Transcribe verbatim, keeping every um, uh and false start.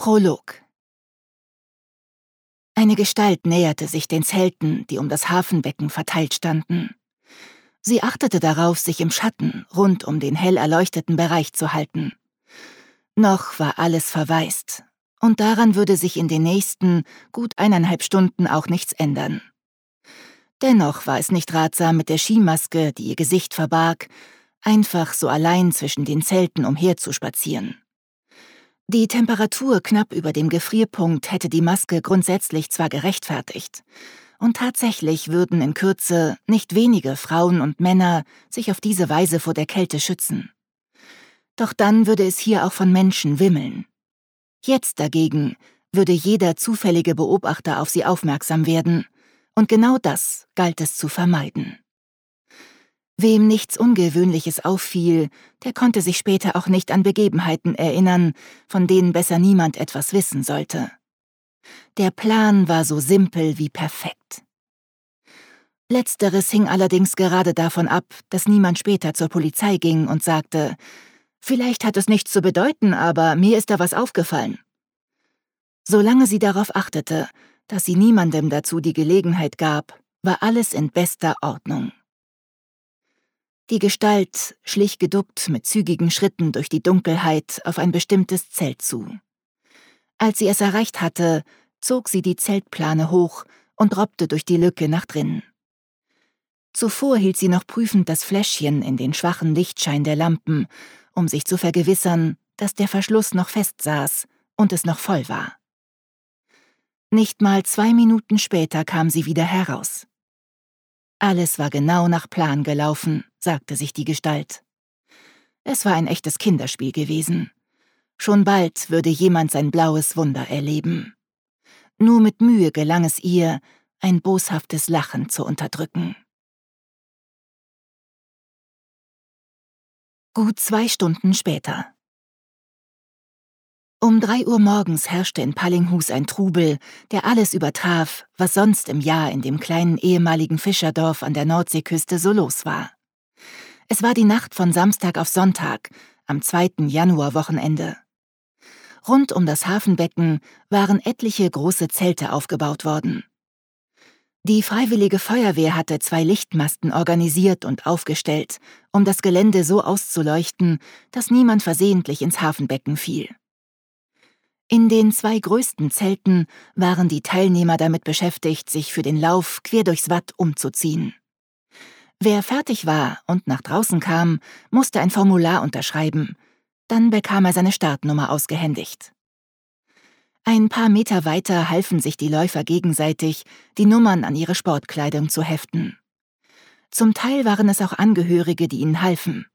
Prolog. Eine Gestalt näherte sich den Zelten, die um das Hafenbecken verteilt standen. Sie achtete darauf, sich im Schatten rund um den hell erleuchteten Bereich zu halten. Noch war alles verwaist, und daran würde sich in den nächsten gut eineinhalb Stunden auch nichts ändern. Dennoch war es nicht ratsam, mit der Skimaske, die ihr Gesicht verbarg, einfach so allein zwischen den Zelten umherzuspazieren. Die Temperatur knapp über dem Gefrierpunkt hätte die Maske grundsätzlich zwar gerechtfertigt, und tatsächlich würden in Kürze nicht wenige Frauen und Männer sich auf diese Weise vor der Kälte schützen. Doch dann würde es hier auch von Menschen wimmeln. Jetzt dagegen würde jeder zufällige Beobachter auf sie aufmerksam werden, und genau das galt es zu vermeiden. Wem nichts Ungewöhnliches auffiel, der konnte sich später auch nicht an Begebenheiten erinnern, von denen besser niemand etwas wissen sollte. Der Plan war so simpel wie perfekt. Letzteres hing allerdings gerade davon ab, dass niemand später zur Polizei ging und sagte, »Vielleicht hat es nichts zu bedeuten, aber mir ist da was aufgefallen.« Solange sie darauf achtete, dass sie niemandem dazu die Gelegenheit gab, war alles in bester Ordnung. Die Gestalt schlich geduckt mit zügigen Schritten durch die Dunkelheit auf ein bestimmtes Zelt zu. Als sie es erreicht hatte, zog sie die Zeltplane hoch und robbte durch die Lücke nach drinnen. Zuvor hielt sie noch prüfend das Fläschchen in den schwachen Lichtschein der Lampen, um sich zu vergewissern, dass der Verschluss noch fest saß und es noch voll war. Nicht mal zwei Minuten später kam sie wieder heraus. Alles war genau nach Plan gelaufen, sagte sich die Gestalt. Es war ein echtes Kinderspiel gewesen. Schon bald würde jemand sein blaues Wunder erleben. Nur mit Mühe gelang es ihr, ein boshaftes Lachen zu unterdrücken. Gut zwei Stunden später. Um drei Uhr morgens herrschte in Pallinghus ein Trubel, der alles übertraf, was sonst im Jahr in dem kleinen ehemaligen Fischerdorf an der Nordseeküste so los war. Es war die Nacht von Samstag auf Sonntag, am zweiten Januarwochenende. Rund um das Hafenbecken waren etliche große Zelte aufgebaut worden. Die Freiwillige Feuerwehr hatte zwei Lichtmasten organisiert und aufgestellt, um das Gelände so auszuleuchten, dass niemand versehentlich ins Hafenbecken fiel. In den zwei größten Zelten waren die Teilnehmer damit beschäftigt, sich für den Lauf quer durchs Watt umzuziehen. Wer fertig war und nach draußen kam, musste ein Formular unterschreiben. Dann bekam er seine Startnummer ausgehändigt. Ein paar Meter weiter halfen sich die Läufer gegenseitig, die Nummern an ihre Sportkleidung zu heften. Zum Teil waren es auch Angehörige, die ihnen halfen.